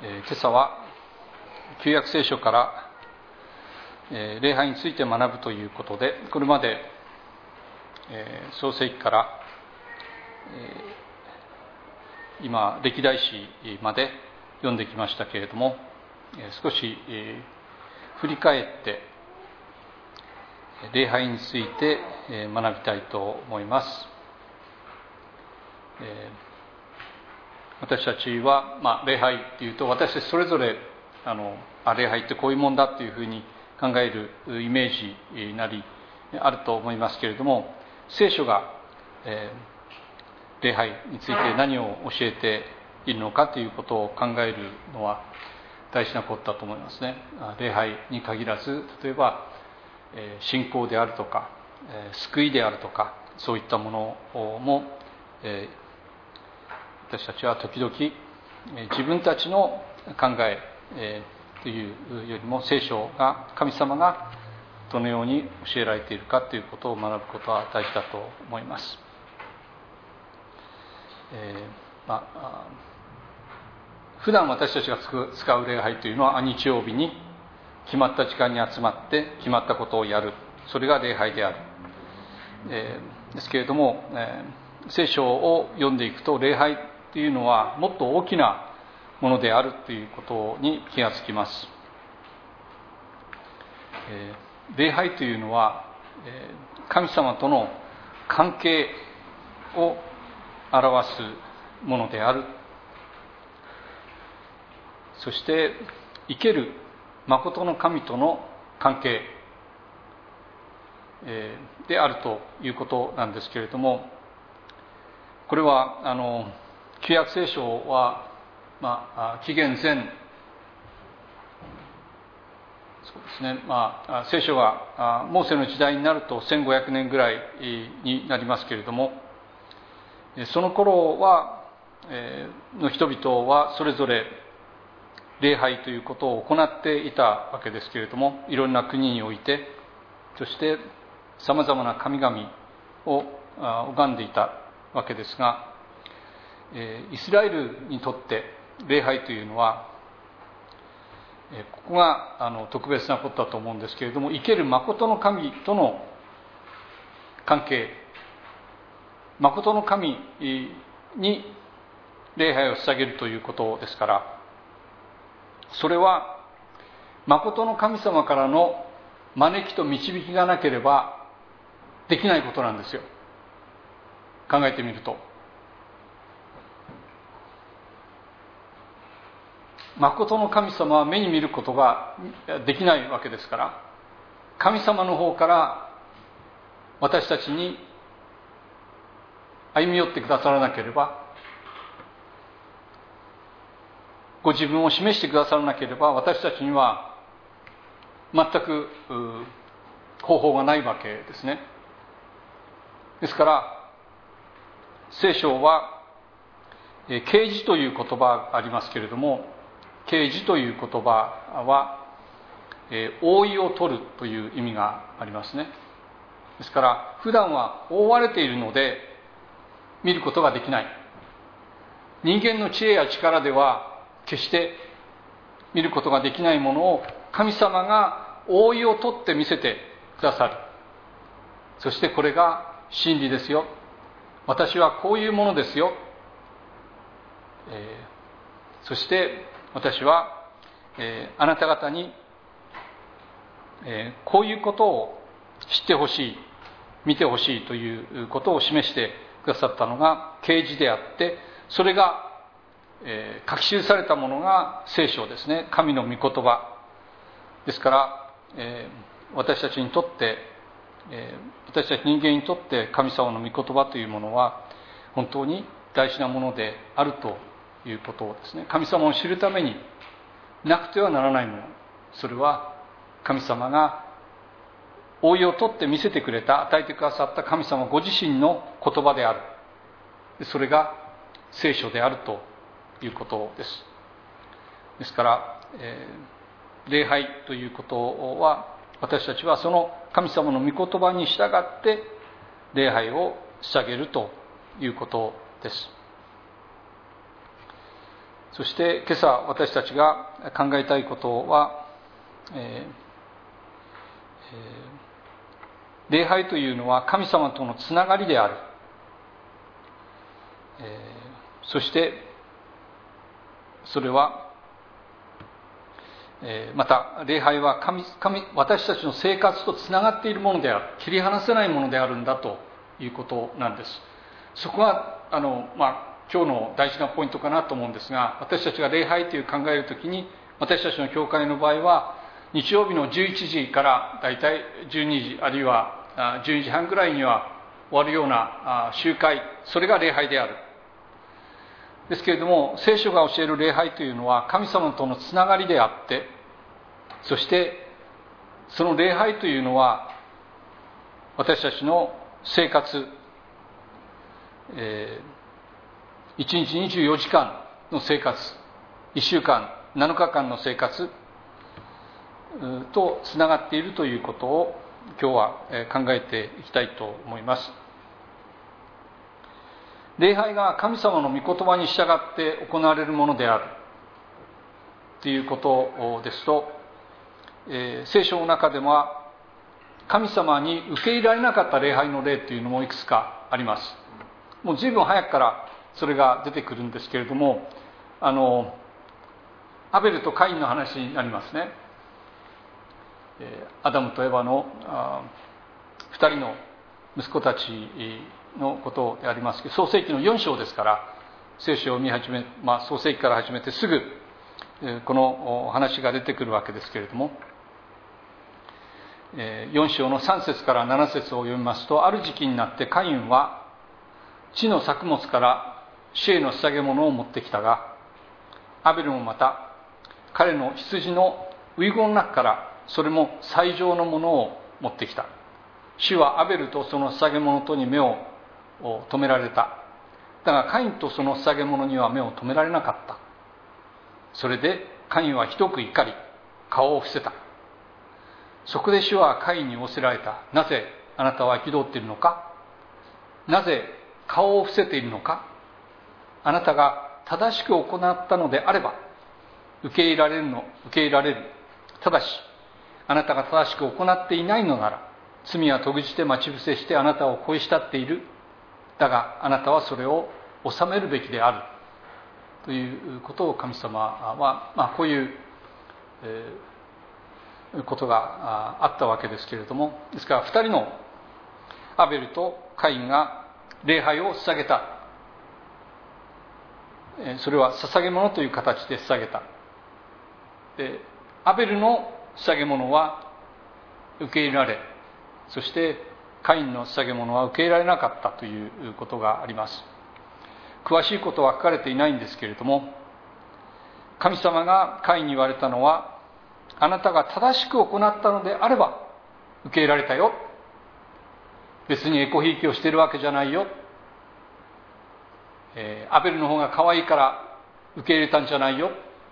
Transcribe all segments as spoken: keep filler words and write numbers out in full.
えー、今朝は旧約聖書から、えー、礼拝について学ぶということで、これまで、えー、創世記から、えー、今歴代史まで読んできましたけれども、えー、少し、えー、振り返って礼拝について、えー、学びたいと思います。えー私たちは、まあ、礼拝っていうと、私たちそれぞれあのあ礼拝ってこういうもんだっていうふうに考えるイメージなりあると思いますけれども、聖書が、えー、礼拝について何を教えているのかということを考えるのは大事なことだと思いますね。礼拝に限らず、例えば、えー、信仰であるとか、えー、救いであるとか、そういったものも、えー私たちは時々自分たちの考えというよりも、聖書が、神様がどのように教えられているかということを学ぶことは大事だと思います。えーまあ、普段私たちが使う礼拝というのは、日曜日に決まった時間に集まって決まったことをやる、それが礼拝である。えー、ですけれども、えー、聖書を読んでいくと、礼拝というのはもっと大きなものであるということに気がつきます。えー、礼拝というのは、えー、神様との関係を表すものである。そして生ける誠の神との関係、えー、であるということなんですけれども、これはあの旧約聖書は、まあ、紀元前そうですね、まあ、聖書がモーセの時代になるとせんごひゃくねんぐらいになりますけれども、その頃は、えー、の人々はそれぞれ礼拝ということを行っていたわけですけれども、いろんな国において、そしてさまざまな神々を拝んでいたわけですが、イスラエルにとって礼拝というのは、ここがあの特別なことだと思うんですけれども、生ける誠の神との関係、誠の神に礼拝を捧げるということですから、それは誠の神様からの招きと導きがなければできないことなんですよ。考えてみると、誠の神様は目に見ることができないわけですから、神様の方から私たちに歩み寄ってくださらなければ、ご自分を示してくださらなければ、私たちには全く方法がないわけですね。ですから聖書は啓示という言葉がありますけれども、啓示という言葉は、えー、覆いを取るという意味がありますね。ですから普段は覆われているので見ることができない。人間の知恵や力では決して見ることができないものを、神様が覆いを取って見せてくださる。そしてこれが真理ですよ、私はこういうものですよ、えー、そして私は、えー、あなた方に、えー、こういうことを知ってほしい、見てほしいということを示してくださったのが啓示であって、それが、えー、書き記されたものが聖書ですね。神の御言葉ですから、えー、私たちにとって、えー、私たち人間にとって神様の御言葉というものは本当に大事なものであるということをですね、神様を知るためになくてはならないもの、それは神様が覆いを取って見せてくれた、与えてくださった神様ご自身の言葉である。それが聖書であるということです。ですから、えー、礼拝ということは、私たちはその神様の御言葉に従って礼拝を捧げるということです。 そして今朝私たちが考えたいことは、えー礼拝というのは神様とのつながりである、えー、そしてそれは、えー、また礼拝は 神, 神私たちの生活とつながっているものである、切り離せないものであるんだということなんです。そこはあの、まあ、今日の大事なポイントかなと思うんですが、私たちが礼拝という考えるときに、私たちの教会の場合は日曜日のじゅういちじからだいたいじゅうにじあるいはじゅうにじはんぐらいには終わるような集会、それが礼拝である。ですけれども、聖書が教える礼拝というのは神様とのつながりであって、そしてその礼拝というのは私たちの生活、えー、いちにちにじゅうよじかんの生活、いっしゅうかんなのかかんの生活とつながっているということを今日は考えていきたいと思います。礼拝が神様の御言葉に従って行われるものであるということですと、えー、聖書の中では神様に受け入れられなかった礼拝の例というのもいくつかあります。もう随分早くからそれが出てくるんですけれども、あのアベルとカインの話になりますね。アダムとエバのふたりの息子たちのことでありますけど、創世記のよん章ですから聖書を見始め、まあ、創世記から始めてすぐこの話が出てくるわけですけれども、よん章のさん節からなな節を読みますと、ある時期になってカインは地の作物から主への捧げ物を持ってきたが、アベルもまた彼の羊の遺言の中からそれも最上のものを持ってきた。主はアベルとその捧げ物とに目を留められた。だがカインとその捧げ物には目を留められなかった。それでカインはひどく怒り、顔を伏せた。そこで主はカインに仰せられた。なぜあなたは憤っているのか？なぜ顔を伏せているのか？あなたが正しく行ったのであれば受け入れられるの、受け入れられる。ただしあなたが正しく行っていないのなら、罪はとぐじて待ち伏せしてあなたを恋したっている。だがあなたはそれを収めるべきである。ということを神様は、まあ、こういう、えー、ことがあったわけですけれども、ですから二人のアベルとカインが礼拝を捧げた。それは捧げ物という形で捧げた。で、アベルの捧げ物は受け入れられ、そしてカインの捧げ物は受け入れられなかったということがあります。詳しいことは書かれていないんですけれども、神様がカインに言われたのは、あなたが正しく行ったのであれば受け入れられたよ。別にエコひいきをしているわけじゃないよ。えー、アベルの方が可愛いから受け入れたんじゃないよ。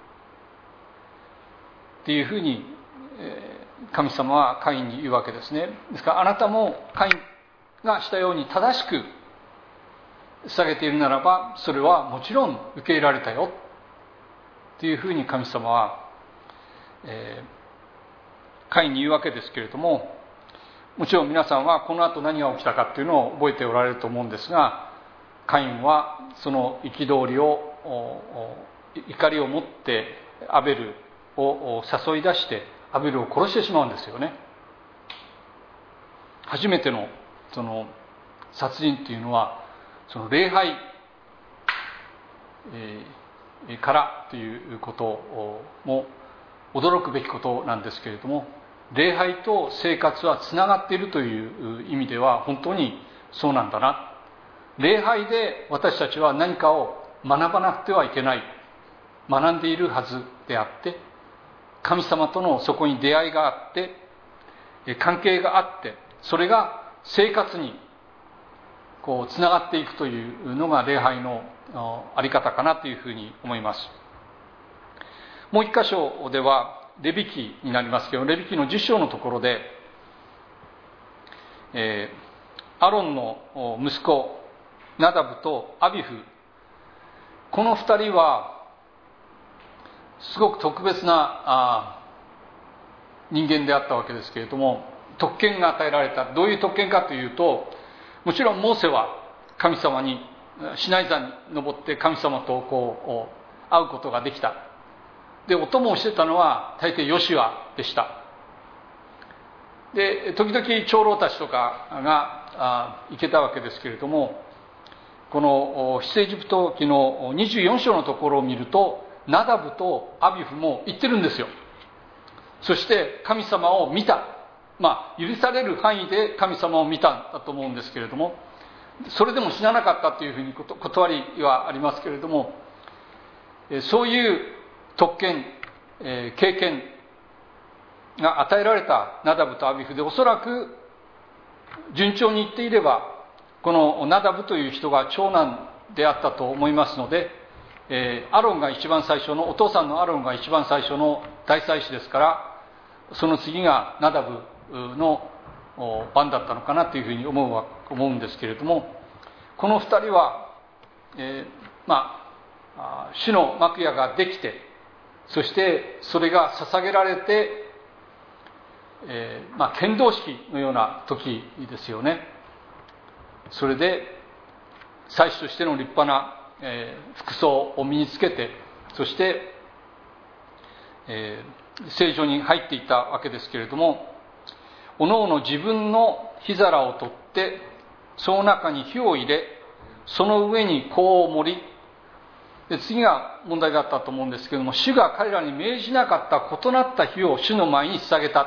っていうふうに神様はカインに言うわけですね。ですからあなたもカインがしたように正しく捧げているならば、それはもちろん受け入れられたよというふうに神様は、えー、カインに言うわけですけれども、もちろん皆さんはこの後何が起きたかっていうのを覚えておられると思うんですが、カインはその憤りを怒りを持ってアベルを誘い出してアベルを殺してしまうんですよね。初めてのその殺人というのはその礼拝からということも驚くべきことなんですけれども、礼拝と生活はつながっているという意味では本当にそうなんだな。礼拝で私たちは何かを学ばなくてはいけない、学んでいるはずであって、神様とのそこに出会いがあって関係があって、それが生活にこうつながっていくというのが礼拝のあり方かなというふうに思います。もう一箇所ではレビ記になりますけど、レビ記のじゅっ章のところで、えー、アロンの息子ナダブとアビフ、この二人はすごく特別なあ人間であったわけですけれども、特権が与えられた。どういう特権かというと、もちろんモーセは神様にシナイ山に登って神様とこう会うことができた。で、お供をしてたのは大抵ヨシュアでした。で、時々長老たちとかが行けたわけですけれども、この出エジプト記のにじゅうよん章のところを見ると、ナダブとアビフも行ってるんですよ。そして神様を見た。まあ、許される範囲で神様を見たんだと思うんですけれども、それでも死ななかったというふうに断りはありますけれども、そういう特権、経験が与えられたナダブとアビフで、おそらく順調にいっていれば、このナダブという人が長男であったと思いますので、アロンが一番最初の、お父さんのアロンが一番最初の大祭司ですから、その次がナダブの番だったのかなというふうに思うわ思うんですけれども、この二人は、えー、まあ主の幕屋ができて、そしてそれが捧げられて、えー、まあ献堂式のような時ですよね。それで祭司としての立派な、えー、服装を身につけて、そして、えー、聖所に入っていったわけですけれども、おのおの自分の火皿を取って、その中に火を入れ、その上に香を盛り、で次が問題だったと思うんですけれども、主が彼らに命じなかった異なった火を主の前に捧げた。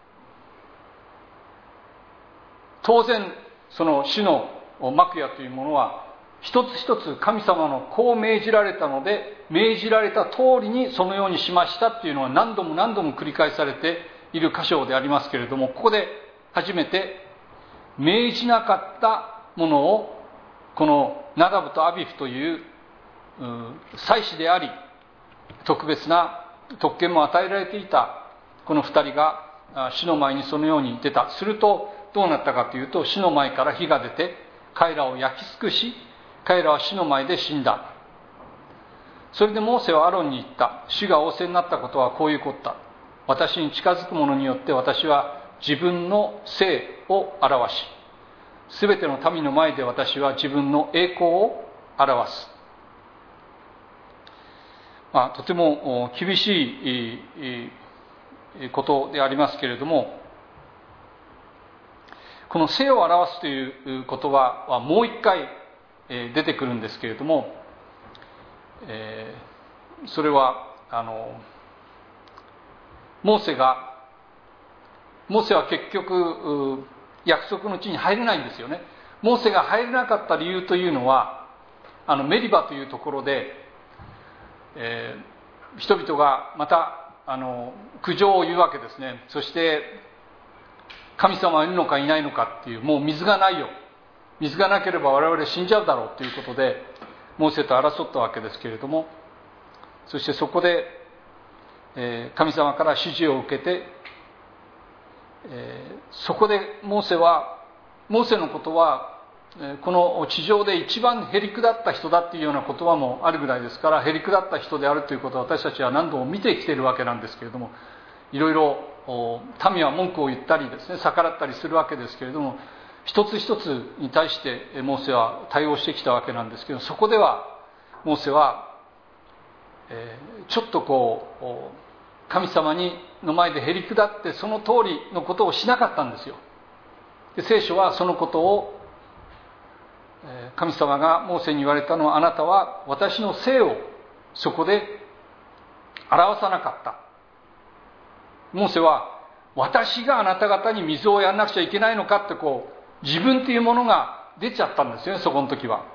当然その主の幕屋というものは一つ一つ神様のこう命じられたので、命じられた通りにそのようにしましたっていうのは何度も何度も繰り返されている箇所でありますけれども、ここで初めて命じなかったものを、このナダブとアビフという祭司であり特別な特権も与えられていたこの二人が主の前にそのように出た。するとどうなったかというと、主の前から火が出て彼らを焼き尽くし、彼らは主の前で死んだ。それでモーセはアロンに言った。主が仰せになったことはこういうことだ。私に近づく者によって私は自分の聖を表し、すべての民の前で私は自分の栄光を表す。まあ、とても厳しいことでありますけれども、この聖を表すという言葉はもう一回出てくるんですけれども、えー、それはあのモーセがモーセは結局約束の地に入れないんですよね。モーセが入れなかった理由というのは、あのメリバというところで、えー、人々がまたあの苦情を言うわけですね。そして神様はいるのかいないのかっていう、もう水がないよ、水がなければ我々死んじゃうだろうということでモーセと争ったわけですけれども、そしてそこで、えー、神様から指示を受けて、えー、そこでモーセはモーセのことはこの地上で一番へりくだった人だっていうような言葉もあるぐらいですから、へりくだった人であるということを私たちは何度も見てきているわけなんですけれども、いろいろ民は文句を言ったりですね、逆らったりするわけですけれども、一つ一つに対してモーセは対応してきたわけなんですけど、そこではモーセは、えー、ちょっとこう神様にの前でへりくだってその通りのことをしなかったんですよ。で聖書はそのことを、えー、神様がモーセに言われたのは、あなたは私の聖をそこで表さなかった。モーセは私があなた方に水をやらなくちゃいけないのかって、こう自分というものが出ちゃったんですよね、そこの時は。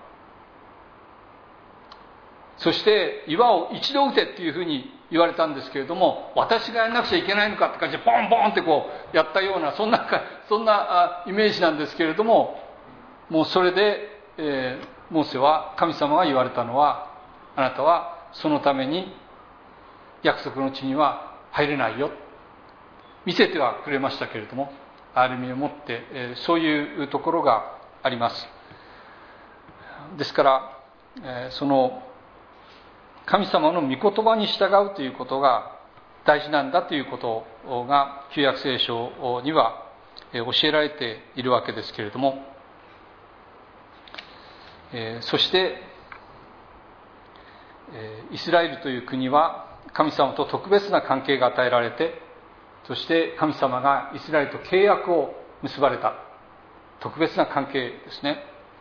そして岩を一度打てっていうふうに言われたんですけれども、私がやらなくちゃいけないのかって感じでポンポンってこうやったような、そんなそんなイメージなんですけれども、もうそれで、えー、モーセは神様が言われたのは、あなたはそのために約束の地には入れないよ、見せてはくれましたけれども、歩みを持って、えー、そういうところがあります。ですから、えー、その神様の御言葉に従うということが大事なんだということが旧約聖書には教えられているわけですけれども、そしてイスラエルという国は神様と特別な関係が与えられて、そして神様がイスラエルと契約を結ばれた特別な関係ですね。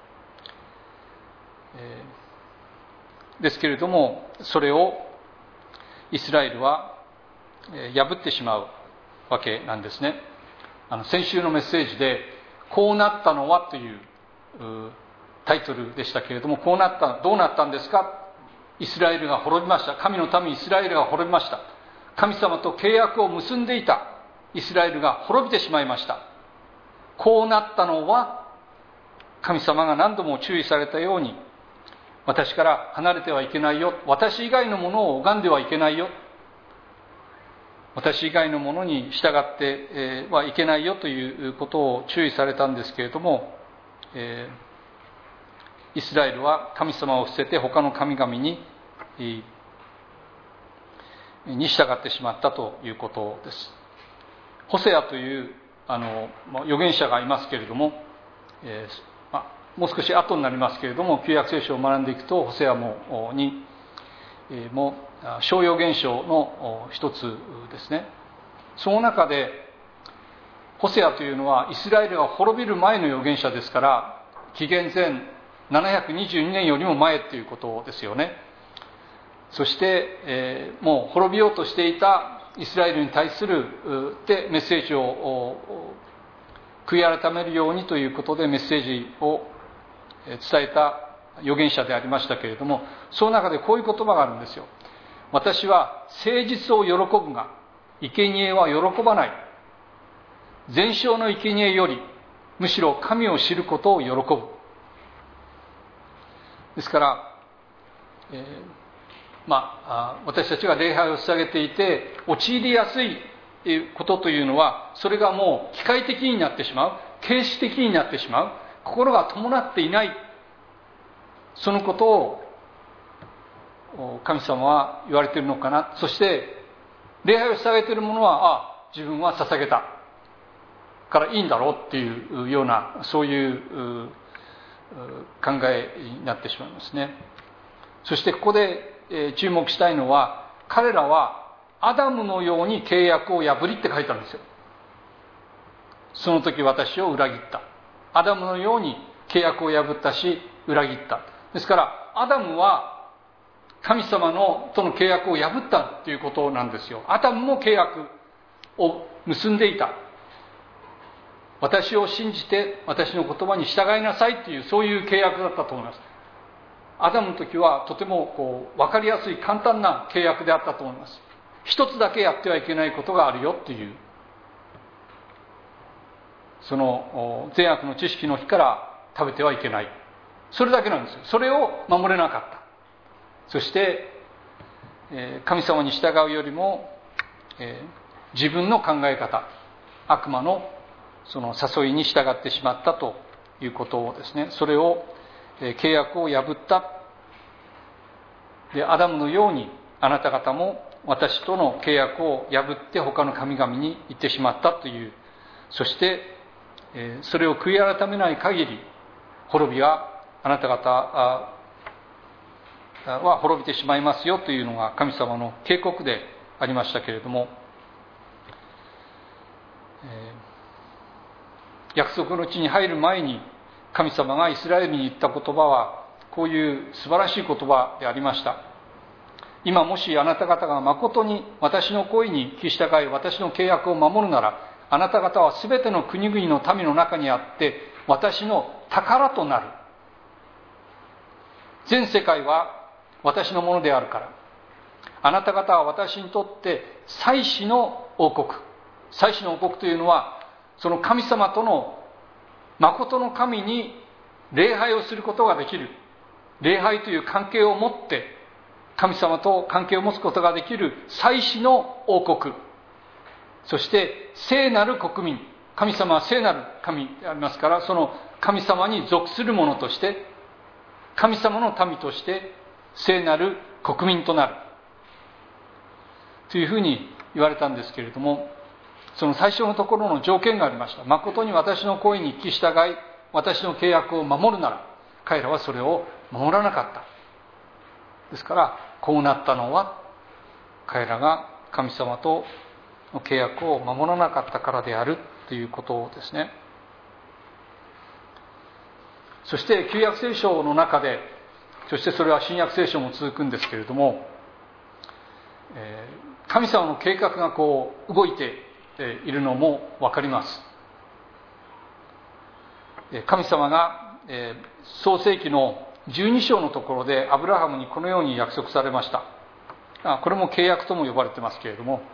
ですけれども、それをイスラエルは破ってしまうわけなんですね。あの先週のメッセージでこうなったのはというタイトルでしたけれども、こうなったどうなったんですか。イスラエルが滅びました。神の民イスラエルが滅びました。神様と契約を結んでいたイスラエルが滅びてしまいました。こうなったのは、神様が何度も注意されたように、私から離れてはいけないよ、私以外のものを拝んではいけないよ、私以外のものに従ってはいけないよということを注意されたんですけれども、えーイスラエルは神様を捨てて他の神々にに従ってしまったということです。ホセアというあの預言者がいますけれども、えーまあ、もう少し後になりますけれども、旧約聖書を学んでいくとホセアもに、えー、も小預言書の一つですね。その中でホセアというのはイスラエルが滅びる前の預言者ですから、紀元前ななひゃくにじゅうにねんよりも前ということですよね。そして、えー、もう滅びようとしていたイスラエルに対するでメッセージを悔い改めるようにということでメッセージを伝えた預言者でありましたけれども、その中でこういう言葉があるんですよ。私は誠実を喜ぶが生贄は喜ばない。全焼の生贄よりむしろ神を知ることを喜ぶ。ですから、えー、まあ私たちが礼拝を捧げていて陥りやすいことというのは、それがもう機械的になってしまう、形式的になってしまう、心が伴っていない、そのことを神様は言われているのかな。そして礼拝を捧げている者は、ああ自分は捧げたからいいんだろうっていうような、そういう考えになってしまいますね。そしてここで注目したいのは、彼らはアダムのように契約を破りって書いてあるんですよ。その時私を裏切った。アダムのように契約を破ったし裏切った。ですからアダムは神様のとの契約を破ったということなんですよ。アダムも契約を結んでいた。私を信じて私の言葉に従いなさいという、そういう契約だったと思います。アダムの時はとてもこう分かりやすい簡単な契約であったと思います。一つだけやってはいけないことがあるよっていう、その善悪の知識の日から食べてはいけない、それだけなんですよ。それを守れなかった。そして神様に従うよりも自分の考え方、悪魔のその誘いに従ってしまったということをですね、それを契約を破った。で、アダムのようにあなた方も私との契約を破って他の神々に行ってしまったという、そしてそれを悔い改めない限り滅びはあなた方は滅びてしまいますよというのが神様の警告でありましたけれども、約束の地に入る前に神様がイスラエルに言った言葉はこういう素晴らしい言葉でありました。今もしあなた方が誠に私の声に聞き従い私の契約を守るなら、あなた方はすべての国々の民の中にあって私の宝となる。全世界は私のものであるから、あなた方は私にとって祭司の王国。祭司の王国というのはその神様との誠の神に礼拝をすることができる、礼拝という関係を持って神様と関係を持つことができる祭司の王国、そして聖なる国民、神様は聖なる神でありますから、その神様に属する者として、神様の民として聖なる国民となるというふうに言われたんですけれども、その最初のところの条件がありました。誠に私の声に聞き従い、私の契約を守るなら、彼らはそれを守らなかった。ですから、こうなったのは、彼らが神様との契約を守らなかったからであるということですね。そして旧約聖書の中で、そしてそれは新約聖書も続くんですけれども、神様の計画がこう動いているのも分かります。神様が創世記のじゅうに章のところでアブラハムにこのように約束されました。これも契約とも呼ばれてますけれども、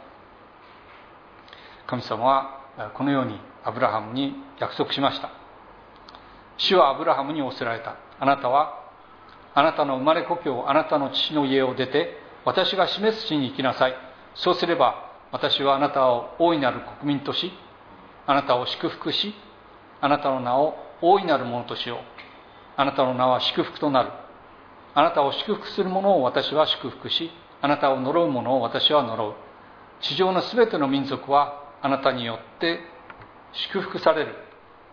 神様はこのようにアブラハムに約束しました。主はアブラハムに仰せられた。あなたはあなたの生まれ故郷、あなたの父の家を出て、私が示す地に行きなさい。そうすれば私はあなたを大いなる国民とし、あなたを祝福し、あなたの名を大いなるものとしよう。あなたの名は祝福となる。あなたを祝福する者を私は祝福し、あなたを呪う者を私は呪う。地上のすべての民族はあなたによって祝福される。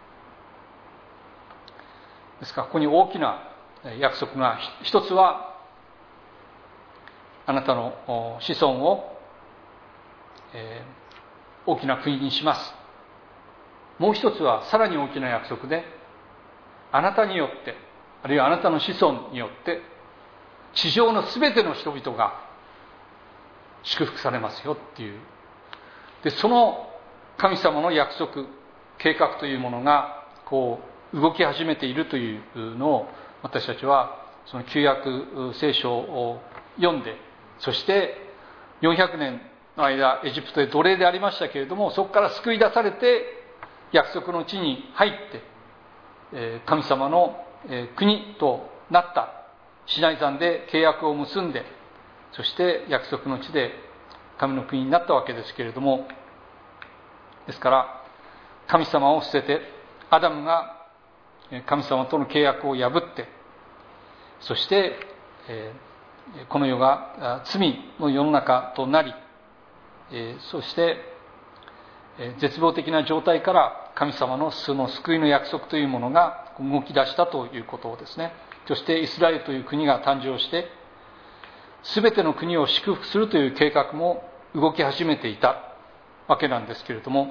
ですからここに大きな約束が、一つはあなたの子孫を、えー、大きな国にします。もう一つはさらに大きな約束で、あなたによって、あるいはあなたの子孫によって地上のすべての人々が祝福されますよっていう。で、その神様の約束、計画というものがこう動き始めているというのを、私たちはその旧約聖書を読んで、そしてよんひゃくねんの間エジプトで奴隷でありましたけれども、そこから救い出されて約束の地に入って、神様の国となったシナイ山で契約を結んで、そして約束の地で神の国になったわけですけれども、ですから神様を捨ててアダムが神様との契約を破って、そしてこの世が罪の世の中となり、そして絶望的な状態から神様のその救いの約束というものが動き出したということですね。そしてイスラエルという国が誕生して、全ての国を祝福するという計画も動き始めていたわけなんですけれども、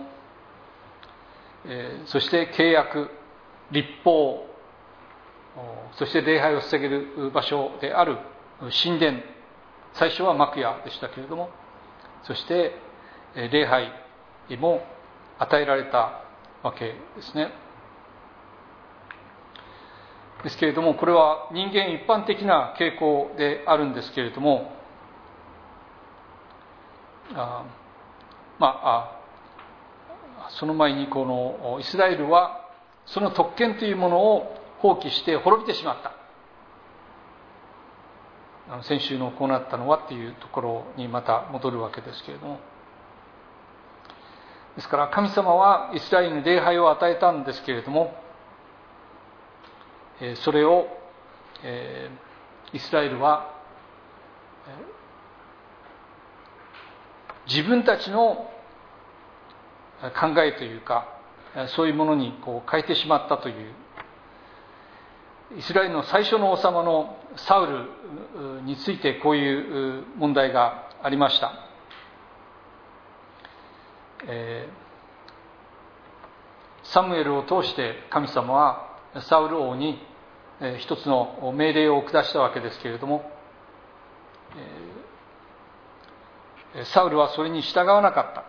そして契約、律法、そして礼拝を捧げる場所である神殿、最初は幕屋でしたけれども、そして礼拝も与えられたわけですね。ですけれども、これは人間一般的な傾向であるんですけれども、あまあその前にこのイスラエルはその特権というものを放棄して滅びてしまった。先週のこうなったのはっていうところにまた戻るわけですけれども、ですから神様はイスラエルに礼拝を与えたんですけれども、それをイスラエルは自分たちの考えというか、そういうものにこう変えてしまったという、イスラエルの最初の王様のサウルについてこういう問題がありました。えー、サムエルを通して神様はサウル王に一つの命令を下したわけですけれども、えー、サウルはそれに従わなかった。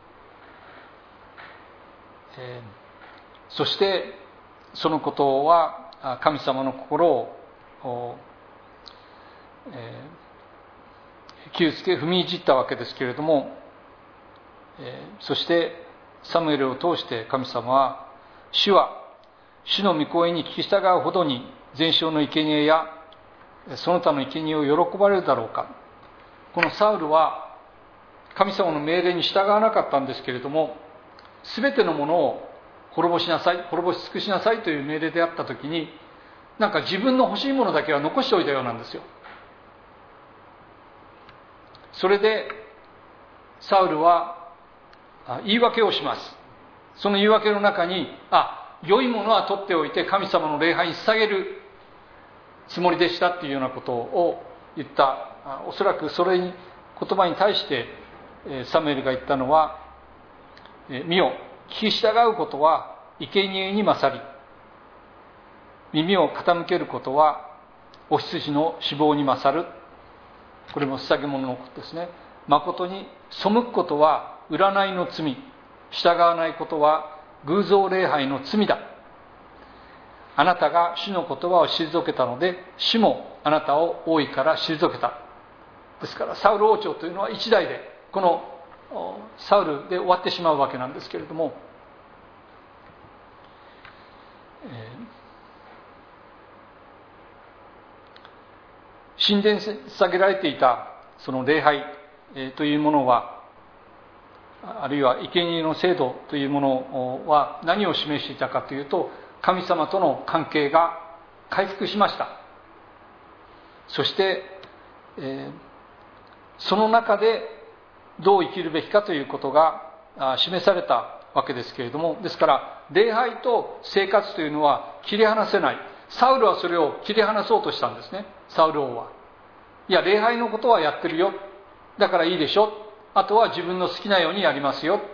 えー、そしてそのことは神様の心を、えー、傷つけ踏みいじったわけですけれども、えー、そしてサムエルを通して神様は、主は主の御声に聞き従うほどに全焼の生贄やその他の生贄を喜ばれるだろうか。このサウルは神様の命令に従わなかったんですけれども、すべてのものを滅ぼしなさい、滅ぼし尽くしなさいという命令であったときに、なんか自分の欲しいものだけは残しておいたようなんですよ。 それでサウルは言い訳をします。その言い訳の中に、あ、良いものは取っておいて神様の礼拝に捧げるつもりでしたっていうようなことを言った。おそらくそれに言葉に対してサムエルが言ったのは、見よ、聞き従うことは生贄に勝り、耳を傾けることはお羊の脂肪に勝る。これも捧げ物のことですね。誠に背くことは占いの罪、従わないことは偶像礼拝の罪だ。あなたが主の言葉を退けたので、主もあなたを王位から退けた。ですからサウル王朝というのは一代でこのサウルで終わってしまうわけなんですけれども、神殿に捧げられていたその礼拝というものは、あるいは生贄の制度というものは何を示していたかというと、神様との関係が回復しました。そして、えー、その中でどう生きるべきかということが示されたわけですけれども、ですから礼拝と生活というのは切り離せない。サウルはそれを切り離そうとしたんですね。サウル王は、いや礼拝のことはやってるよ、だからいいでしょ、あとは自分の好きなようにやりますよ。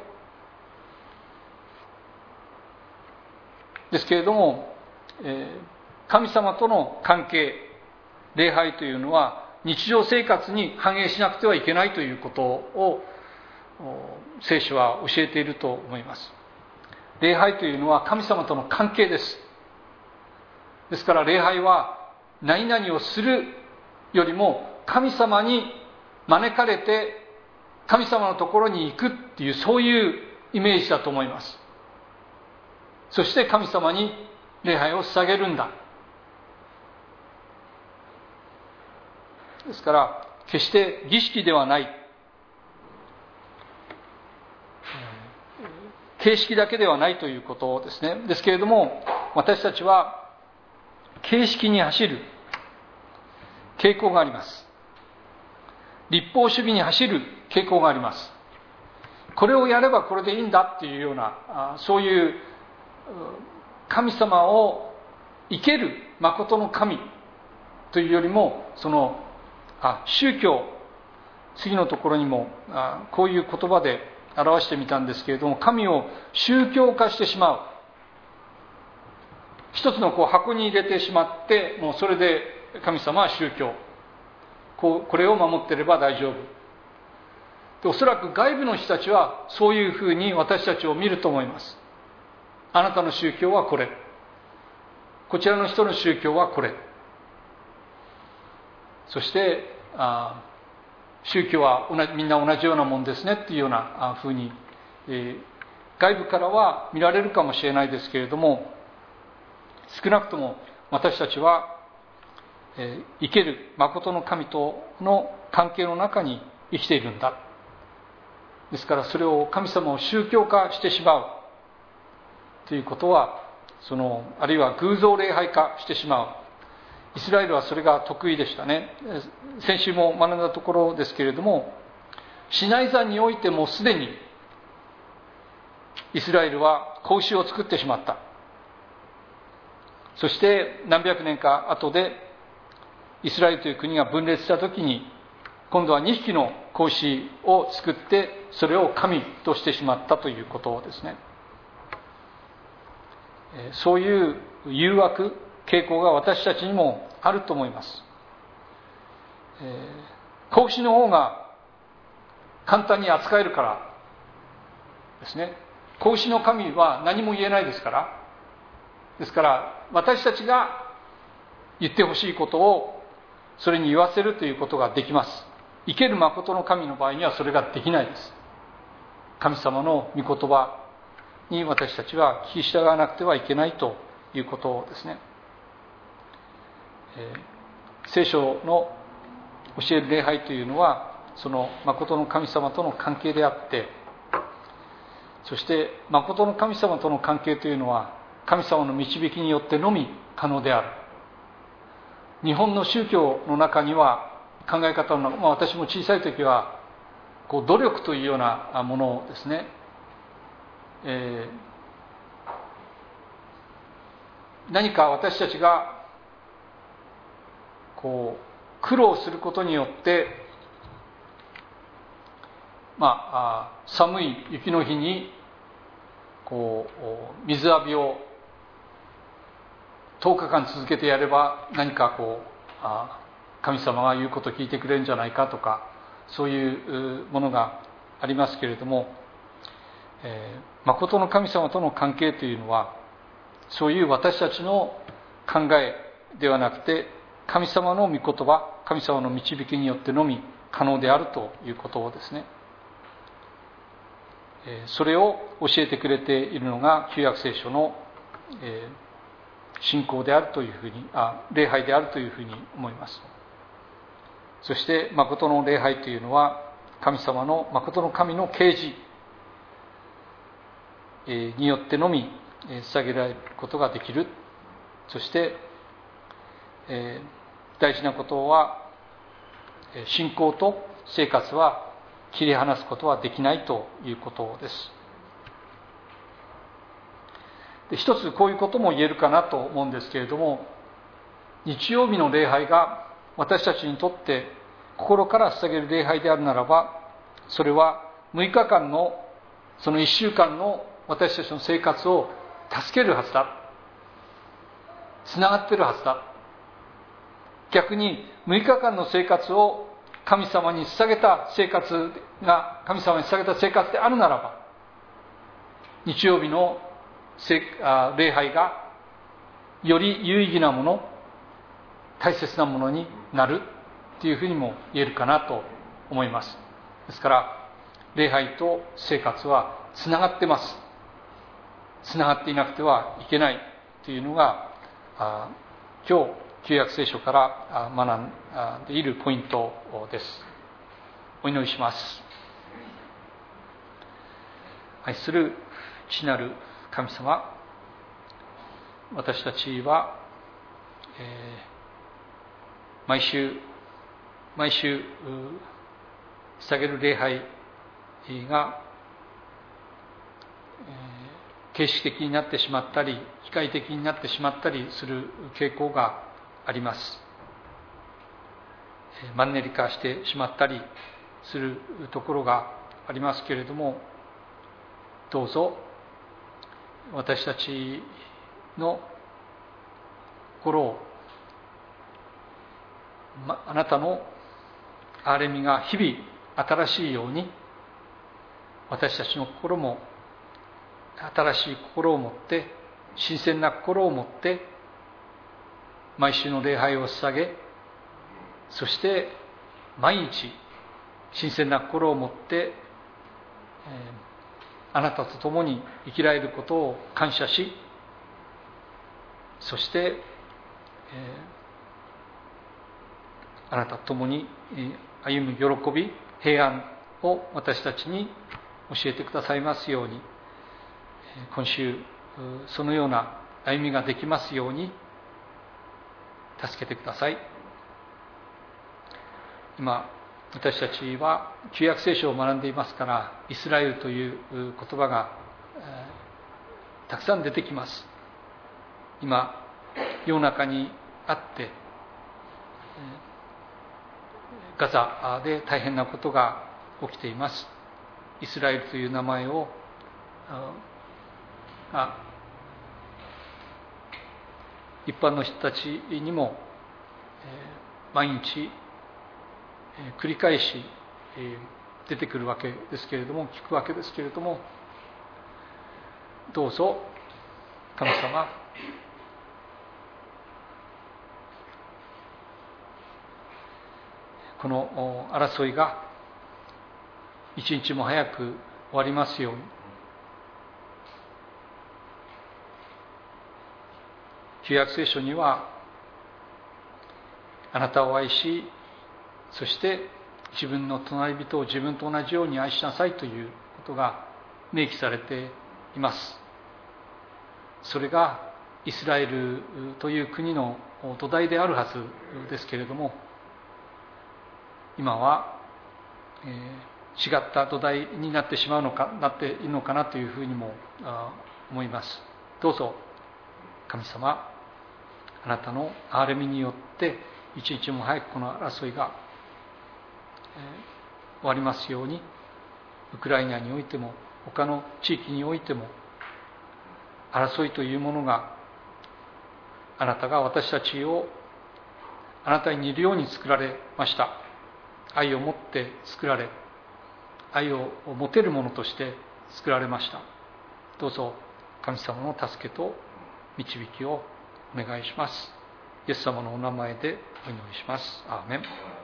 ですけれども、えー、神様との関係、礼拝というのは日常生活に反映しなくてはいけないということを聖書は教えていると思います。礼拝というのは神様との関係です。ですから礼拝は何々をするよりも神様に招かれて神様のところに行くっていう、そういうイメージだと思います。そして神様に礼拝を捧げるんだ。ですから決して儀式ではない、形式だけではないということですね。ですけれども、私たちは形式に走る傾向があります。立法主義に走る傾向があります。これをやればこれでいいんだっていうような、そういう神様を生ける誠の神というよりも、そのあ宗教、次のところにもあこういう言葉で表してみたんですけれども、神を宗教化してしまう。一つのこう箱に入れてしまって、もうそれで神様は宗教、こうこれを守っていれば大丈夫で、おそらく外部の人たちはそういうふうに私たちを見ると思います。あなたの宗教はこれ、こちらの人の宗教はこれ、そしてあ宗教は同じみんな同じようなもんですねっていうようなふうに、えー、外部からは見られるかもしれないですけれども、少なくとも私たちは、えー、生ける誠の神との関係の中に生きているんだ。ですからそれを神様を宗教化してしまうということは、そのあるいは偶像礼拝化してしまう。イスラエルはそれが得意でしたね。先週も学んだところですけれども、シナイ山においてもすでにイスラエルは子牛を作ってしまった。そして何百年か後でイスラエルという国が分裂したときに、今度はにひきの子牛を作ってそれを神としてしまったということですね。そういう誘惑、傾向が私たちにもあると思います。えー、子牛の方が簡単に扱えるからですね。子牛の神は何も言えないですから。ですから私たちが言ってほしいことをそれに言わせるということができます。生ける誠の神の場合にはそれができないです。神様の御言葉に私たちは聞き従わなくてはいけないということですね。えー、聖書の教える礼拝というのはその誠の神様との関係であって、そして誠の神様との関係というのは神様の導きによってのみ可能である。日本の宗教の中には考え方の中、まあ、私も小さい時はこう努力というようなものをですね、えー、何か私たちがこう苦労することによって、まあ、寒い雪の日にこう水浴びをとおかかん続けてやれば何かこう神様が言うことを聞いてくれるんじゃないかとか、そういうものがありますけれども、えー、誠の神様との関係というのはそういう私たちの考えではなくて、神様の御言葉、神様の導きによってのみ可能であるということをですね、それを教えてくれているのが旧約聖書の信仰であるというふうに、あ、礼拝であるというふうに思います。そして誠の礼拝というのは神様の誠の神の啓示によってのみ捧げられることができる。そして大事なことは、信仰と生活は切り離すことはできないということです。で、一つこういうことも言えるかなと思うんですけれども、日曜日の礼拝が私たちにとって心から捧げる礼拝であるならば、それはむいかかんのそのいっしゅうかんの私たちの生活を助けるはずだ、つながっているはずだ。逆にむいかかんの生活を神様に捧げた生活が神様に捧げた生活であるならば、日曜日の礼拝がより有意義なもの、大切なものになるというふうにも言えるかなと思います。ですから礼拝と生活はつながってます。つながっていなくてはいけないというのが今日旧約聖書から学んでいるポイントです。お祈りします。愛する父なる神様、私たちは、えー、毎週毎週捧げる礼拝が、えー、形式的になってしまったり機械的になってしまったりする傾向があります。マンネリ化してしまったりするところがありますけれども、どうぞ私たちの心を、ま、あなたの憐れみが日々新しいように、私たちの心も新しい心を持って、新鮮な心を持って毎週の礼拝を捧げ、そして毎日新鮮な心を持って、えー、あなたと共に生きられることを感謝し、そして、えー、あなたと共に歩む喜び、平安を私たちに教えてくださいますように、今週そのような歩みができますように助けてください。今私たちは旧約聖書を学んでいますから、イスラエルという言葉が、えー、たくさん出てきます。今世の中にあって、えー、ガザで大変なことが起きています。イスラエルという名前をあ一般の人たちにも、えー、毎日繰り返し出てくるわけですけれども、聞くわけですけれども、どうぞ神様、この争いが一日も早く終わりますように、旧約聖書にはあなたを愛し、そして自分の隣人を自分と同じように愛しなさいということが明記されています。それがイスラエルという国の土台であるはずですけれども、 今は、えー、違った土台になってしまうのかなっているのかなというふうにも思います。どうぞ神様、あなたの憐れみによって一日も早くこの争いが、えー、終わりますように、ウクライナにおいても他の地域においても争いというものが、あなたが私たちをあなたに似るように作られました。愛を持って作られ、愛を持てるものとして作られました。どうぞ神様の助けと導きをお願いします。イエス様のお名前でお祈りします。アーメン。